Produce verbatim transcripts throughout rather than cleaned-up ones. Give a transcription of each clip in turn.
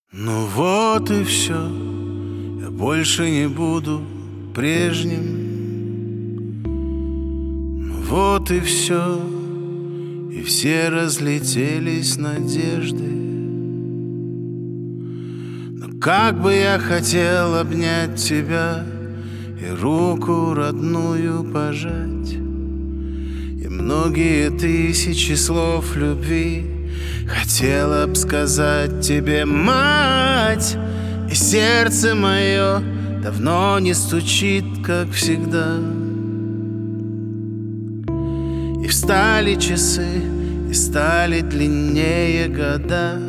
Ну вот и все, я больше не буду прежним. Ну вот и все, и все разлетелись надежды. Но как бы я хотел обнять тебя и руку родную пожать, и многие тысячи слов любви хотела б сказать тебе, мать. И сердце мое давно не стучит, как всегда. И встали часы, и стали длиннее года.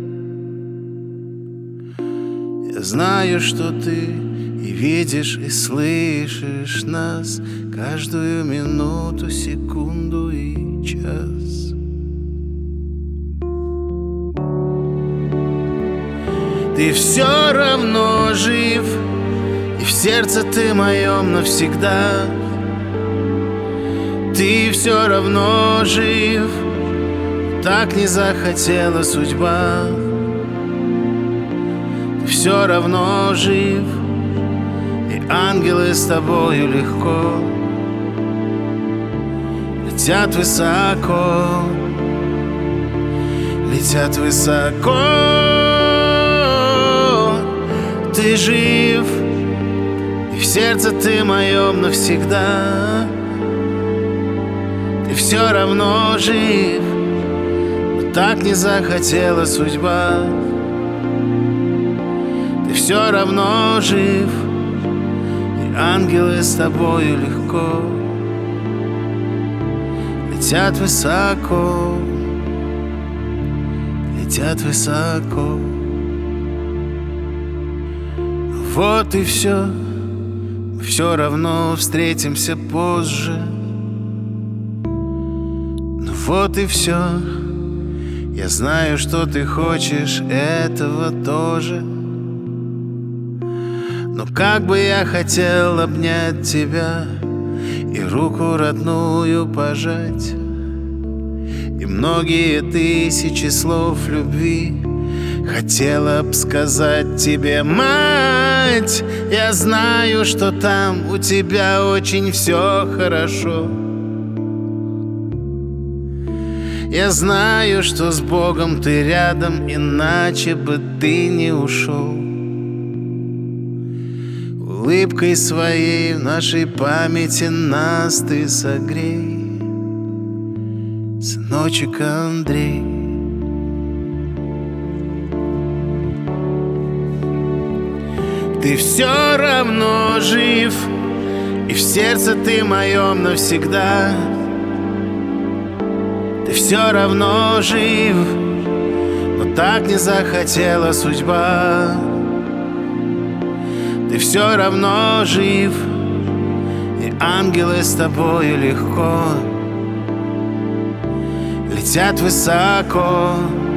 Я знаю, что ты и видишь, и слышишь нас каждую минуту, секунду и час. Ты все равно жив, и в сердце ты моем навсегда. Ты все равно жив, так не захотела судьба. Ты все равно жив, и ангелы с тобою легко летят высоко, летят высоко. Ты жив, и в сердце ты моем навсегда. Ты все равно жив, но так не захотела судьба. Ты все равно жив, и ангелы с тобою легко летят высоко, летят высоко. Вот и все, мы все равно встретимся позже. Ну вот и все, я знаю, что ты хочешь этого тоже. Но как бы я хотел обнять тебя и руку родную пожать, и многие тысячи слов любви хотела б сказать тебе, мать. Я знаю, что там у тебя очень все хорошо. Я знаю, что с Богом ты рядом, иначе бы ты не ушел. Улыбкой своей в нашей памяти нас ты согрей, сыночек Андрей. Ты все равно жив, и в сердце ты моем навсегда. Ты все равно жив, но так не захотела судьба. Ты все равно жив, и ангелы с тобою легко летят высоко,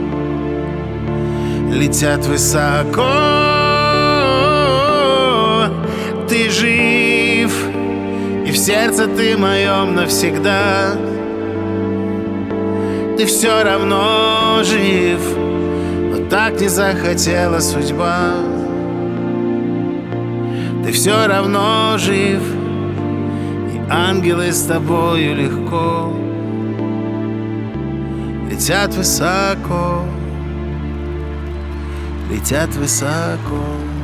летят высоко. Ты жив, и в сердце ты моем навсегда. Ты все равно жив, но так не захотела судьба. Ты все равно жив, и ангелы с тобою легко летят высоко, летят высоко.